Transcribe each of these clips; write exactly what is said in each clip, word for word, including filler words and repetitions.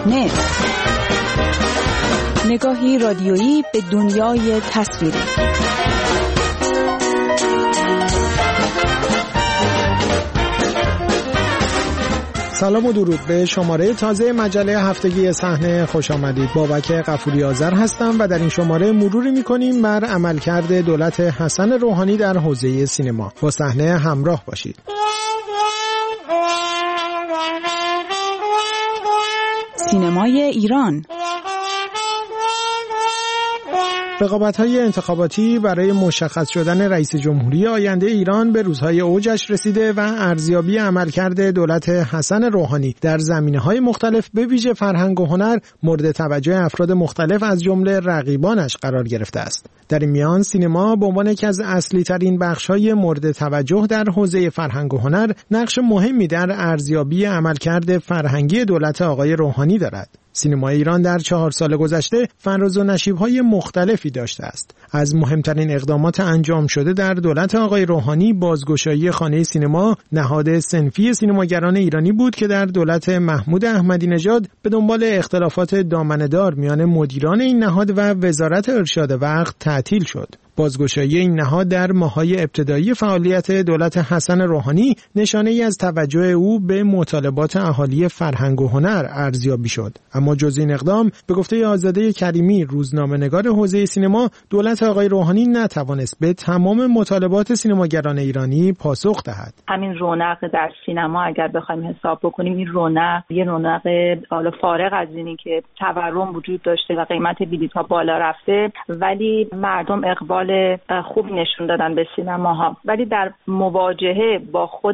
صحنه، نگاهی رادیویی به دنیای تصویری. سلام و درود به شماره تازه مجله هفتگی صحنه خوش آمدید. بابک غفوری آذر هستم و در این شماره مروری می‌کنیم بر عملکرد دولت حسن روحانی در حوزه سینما. با صحنه همراه باشید. سینمای ایران. رقابت‌های انتخاباتی برای مشخص شدن رئیس جمهوری آینده ایران به روزهای اوجش رسیده و ارزیابی عملکرد دولت حسن روحانی در زمینه‌های مختلف به ویژه فرهنگ و هنر مورد توجه افراد مختلف از جمله رقیبانش قرار گرفته است. در این میان سینما به عنوان یکی از اصلی‌ترین بخش‌های مورد توجه در حوزه فرهنگ و هنر نقش مهمی در ارزیابی عملکرد فرهنگی دولت آقای روحانی دارد. سینمای ایران در چهار سال گذشته فراز و نشیب‌های مختلفی داشته است. از مهمترین اقدامات انجام شده در دولت آقای روحانی بازگشایی خانه سینما، نهاد صنفی سینماگران ایرانی بود که در دولت محمود احمدی نژاد به دنبال اختلافات دامنه‌دار میان مدیران این نهاد و وزارت ارشاد وقت تعطیل شد. بازگشایی این نهاد در ماه‌های ابتدایی فعالیت دولت حسن روحانی نشانه‌ای از توجه او به مطالبات اهالی فرهنگ و هنر ارزیابی شد. اما جز این اقدام به گفته آزاده کریمی، روزنامه‌نگار حوزه سینما، دولت آقای روحانی نتوانست به تمام مطالبات سینماگران ایرانی پاسخ دهد. همین رونق در سینما اگر بخوایم حساب بکنیم، این رونق یه رونق حالا فارغ از اینی که تورم وجود داشته و قیمت بلیط‌ها بالا رفته، ولی مردم اقبال خوب نشون دادن به سینماها. ولی در مواجهه با خود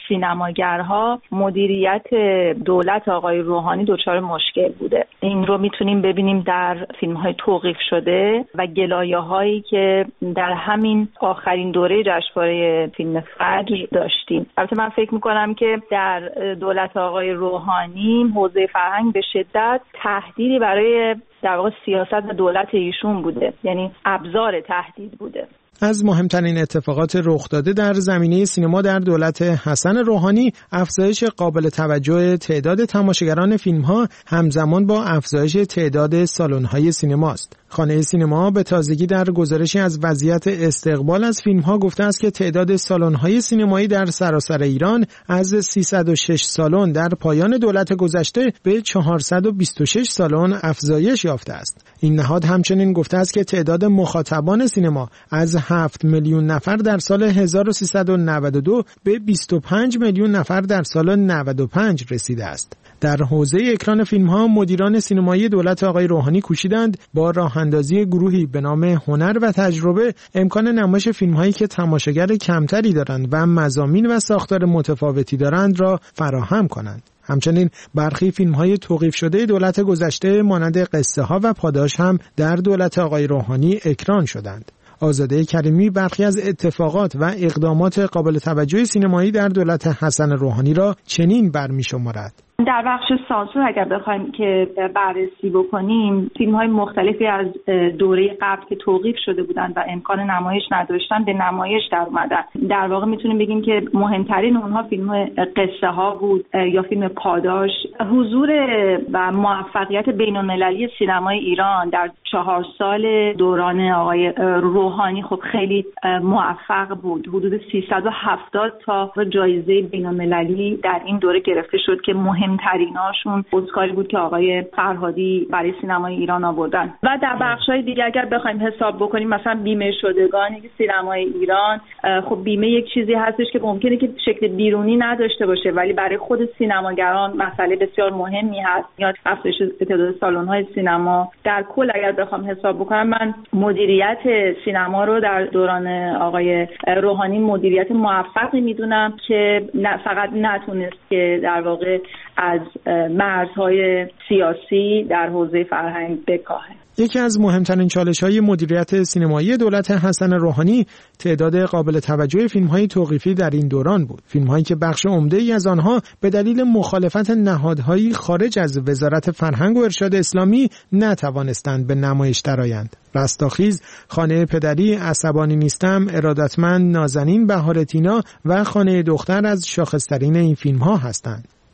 سینماگرها مدیریت دولت آقای روحانی دچار مشکل بوده. این رو میتونیم ببینیم در فیلم‌های توقیف شده و گلایه‌هایی که در همین آخرین دوره جشنواره فیلم فجر داشتیم. البته من فکر می‌کنم که در دولت آقای روحانی حوزه فرهنگ به شدت تهدیدی برای در واقع سیاست و دولت ایشون بوده، یعنی ابزار تهدید بوده. از مهمترین اتفاقات رخ داده در زمینه سینما در دولت حسن روحانی افزایش قابل توجه تعداد تماشاگران فیلم‌ها همزمان با افزایش تعداد سالن‌های سینماست. خانه سینما به تازگی در گزارشی از وضعیت استقبال از فیلم‌ها گفته است که تعداد سالن‌های سینمایی در سراسر ایران از سیصد و شش سالن در پایان دولت گذشته به چهارصد و بیست و شش سالن افزایش یافته است. این نهاد همچنین گفته است که تعداد مخاطبان سینما از هفت میلیون نفر در سال هزار و سیصد و نود و دو به بیست و پنج میلیون نفر در سال نود و پنج رسیده است. در حوزه اکران فیلم‌ها مدیران سینمایی دولت آقای روحانی کوشیدند با راه اندازی گروهی به نام هنر و تجربه امکان نمایش فیلم‌هایی که تماشاگر کمتری دارند و مضامین و ساختار متفاوتی دارند را فراهم کنند. همچنین برخی فیلم‌های توقیف شده دولت گذشته مانند قصه ها و پاداش هم در دولت آقای روحانی اکران شدند. آزاده کریمی برخی از اتفاقات و اقدامات قابل توجه سینمایی در دولت حسن روحانی را چنین برمی‌شمارد. در بخش سانسور اگر بخوایم که بررسی بکنیم، فیلم‌های مختلفی از دوره قبل که توقیف شده بودند و امکان نمایش نداشتن به نمایش در اومدن. در واقع میتونیم بگیم که مهمترین اونها فیلم قصه ها بود یا فیلم پاداش. حضور و موفقیت بین‌المللی سینمای ایران در چهار سال دوران آقای روحانی خب خیلی موفق بود. حدود سیصد و هفتاد تا جایزه بین‌المللی در این دوره گرفته شد که مهم مهمتریناشون اسکاری بود که آقای فرهادی برای سینمای ایران آوردن. و در بخش‌های دیگه اگر بخوایم حساب بکنیم، مثلا بیمه شدگانی که سینمای ایران، خب بیمه یک چیزی هستش که ممکنه که شکل بیرونی نداشته باشه ولی برای خود سینماگران مسئله بسیار مهمی هست. یا افزایش تعداد سالن‌های سینما. در کل اگر بخوام حساب بکنم، من مدیریت سینما رو در دوران آقای روحانی مدیریت موفقی میدونم که نه فقط نتونست که در واقع از مرزهای سیاسی در حوزه فرهنگ بکاهه. یکی از مهمترین چالش‌های مدیریت سینمایی دولت حسن روحانی تعداد قابل توجه فیلم‌های توقیفی در این دوران بود. فیلم‌هایی که بخش عمده‌ای از آنها به دلیل مخالفت نهادهایی خارج از وزارت فرهنگ و ارشاد اسلامی نتوانستند به نمایش درآیند. رستاخیز، خانه پدری، عصبانی نیستم، ارادتمند، نازنین، بهار تینا و خانه دختر از شاخص‌ترین این فیلم‌ها هستند.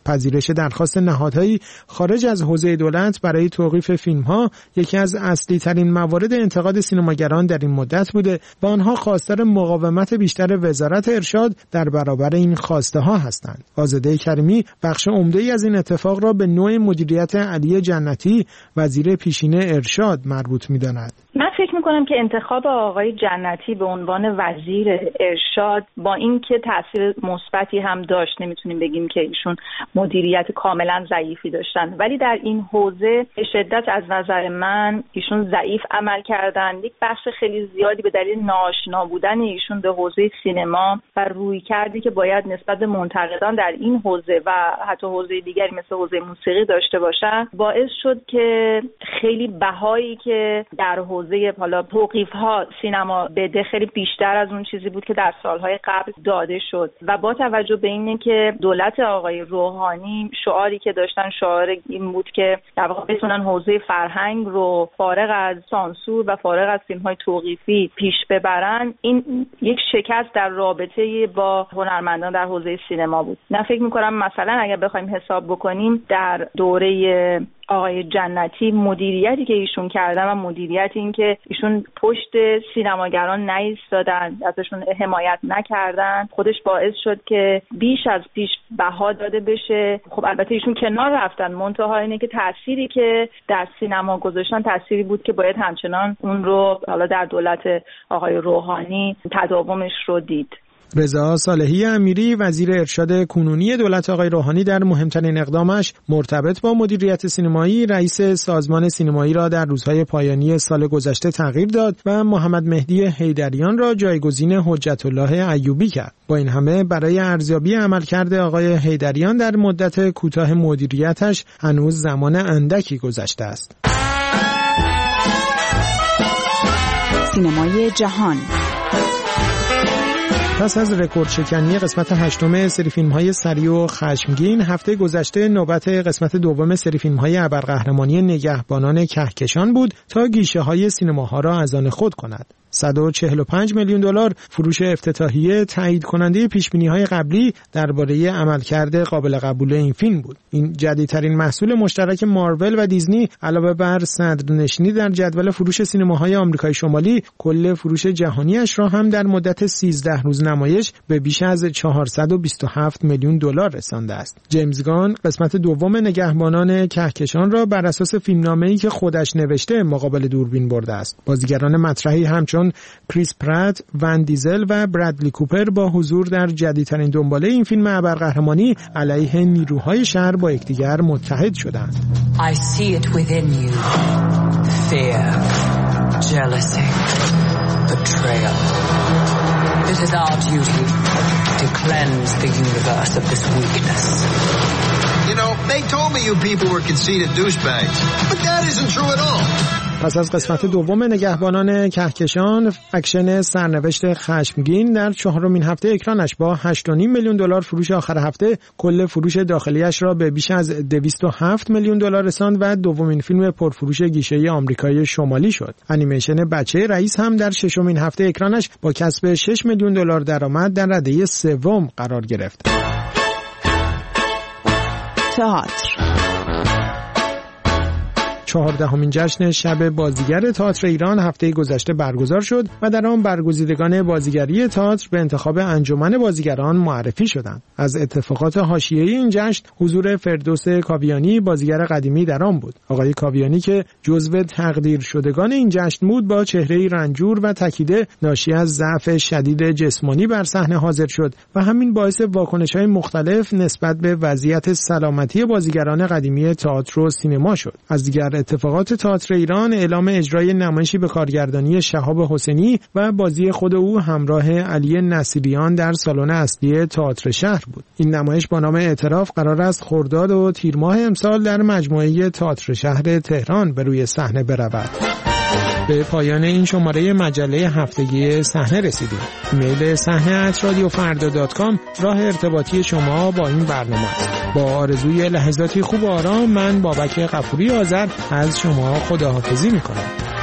پذیرش درخواست نهادهایی خارج از حوزه دولت برای توقیف فیلم‌ها یکی از اصلی ترین موارد انتقاد سینماگران در این مدت بوده و آنها خواستار مقاومت بیشتر وزارت ارشاد در برابر این خواسته ها هستند. آزاده کریمی بخش عمده‌ای از این اتفاق را به نوع مدیریت علی جنتی وزیر پیشین ارشاد مربوط می‌داند. من فکر میکنم که انتخاب آقای جنتی به عنوان وزیر ارشاد با اینکه تاثیر مثبتی هم داشت، نمیتونیم بگیم که ایشون مدیریت کاملا ضعیفی داشتن، ولی در این حوزه به شدت از نظر من ایشون ضعیف عمل کردن. یک بخش خیلی زیادی به دلیل ناآشنا بودن ایشون به حوزه سینما و رویکردی که باید نسبت به منتقدان در این حوزه و حتی حوزه دیگری مثل حوزه موسیقی داشته باشن، باعث شد که خیلی بهایی که در حوزه حالا توقیف‌ها سینما بده خیلی بیشتر از اون چیزی بود که در سالهای قبل داده شد. و با توجه به اینه که دولت آقای روحانی شعاری که داشتن شعار این بود که در واقع بتونن حوزه فرهنگ رو فارغ از سانسور و فارغ از فیلم‌های توقیفی پیش ببرن، این یک شکست در رابطه با هنرمندان در حوزه سینما بود. نه فکر می‌کنم مثلا اگر بخوایم حساب بکنیم در دوره آقای جنتی مدیریتی که ایشون کردن و مدیریت این که ایشون پشت سینماگران نایستادن، ازشون حمایت نکردن، خودش باعث شد که بیش از پیش بها داده بشه. خب البته ایشون کنار رفتن، منتها اینه که تأثیری که در سینما گذاشتن تأثیری بود که باید همچنان اون رو حالا در دولت آقای روحانی تداومش رو دید. رضا صالحی امیری وزیر ارشاد کنونی دولت آقای روحانی در مهمترین اقدامش مرتبط با مدیریت سینمایی رئیس سازمان سینمایی را در روزهای پایانی سال گذشته تغییر داد و محمد مهدی حیدریان را جایگزین حجت الله ایوبی کرد. با این همه برای ارزیابی عملکرد آقای حیدریان در مدت کوتاه مدیریتش هنوز زمان اندکی گذشته است. سینمای جهان. پس از رکورد شکنی قسمت هشتم سری فیلم‌های سریع و خشمگین، هفته گذشته نوبت قسمت دوم سری فیلم‌های ابرقهرمانی نگهبانان کهکشان بود تا گیشه‌های سینماها را از آن خود کند. صد و چهل و پنج میلیون دلار فروش افتتاحیه تایید کننده پیشبینی‌های قبلی درباره عملکرد قابل قبول این فیلم بود. این جدیدترین محصول مشترک مارول و دیزنی علاوه بر صدرنشینی در جدول فروش سینماهای آمریکای شمالی، کل فروش جهانیش را هم در مدت سیزده روز نمایش به بیش از چهارصد و بیست و هفت میلیون دلار رسانده است. جیمز گان قسمت دوم نگهبانان کهکشان را بر اساس فیلمنامه‌ای که خودش نوشته مقابل دوربین برده است. بازیگران مطرحی همچون کریس پرات، ون دیزل و برادلی کوپر با حضور در جدیدترین دنباله این فیلم ابرقهرمانی علیه نیروهای شر با یکدیگر متحد شدند. I see it within you. Fear, jealousy, betrayal. It is our duty to cleanse the universe of this weakness. You know, they told me you people were conceited douchebags, but that isn't true at all. پس از قسمت دوم نگهبانان کهکشان، اکشن سرنوشت خشمگین در چهارمین هفته اکرانش با هشت و نیم میلیون دلار فروش آخر هفته کل فروش داخلیش را به بیش از دویست و هفت میلیون دلار رساند و دومین فیلم پرفروش گیشه‌ای آمریکای شمالی شد. انیمیشن بچه رئیس هم در ششمین هفته اکرانش با کسب شش میلیون دلار درآمد در رده سوم قرار گرفت. تئاتر. چهاردهمین جشن شب بازیگر تئاتر ایران هفته گذشته برگزار شد و در آن برگزیدگان بازیگری تئاتر به انتخاب انجمن بازیگران معرفی شدند. از اتفاقات حاشیه‌ای این جشن حضور فردوس کاویانی بازیگر قدیمی در آن بود. آقای کاویانی که جزو تقدیر شدگان این جشن بود با چهره‌ای رنجور و تکیده ناشی از ضعف شدید جسمانی بر صحنه حاضر شد و همین باعث واکنش‌های مختلف نسبت به وضعیت سلامتی بازیگران قدیمی تئاتر و سینما شد. از دیگر اتفاقات تئاتر ایران اعلام اجرای نمایشی به کارگردانی شهاب حسینی و بازی خود او همراه علی نصیریان در سالن اصلی تئاتر شهر بود. این نمایش با نام اعتراف قرار است خرداد و تیر ماه امسال در مجموعه تئاتر شهر تهران به روی صحنه برود. به پایان این شماره مجله هفتگی صحنه رسیدیم. ایمیل صحنه ات رادیو فردا دات کام راه ارتباطی شما با این برنامه است. با آرزوی لحظاتی خوب و آرام، من بابک غفوری آذر از شما خداحافظی می‌کنم.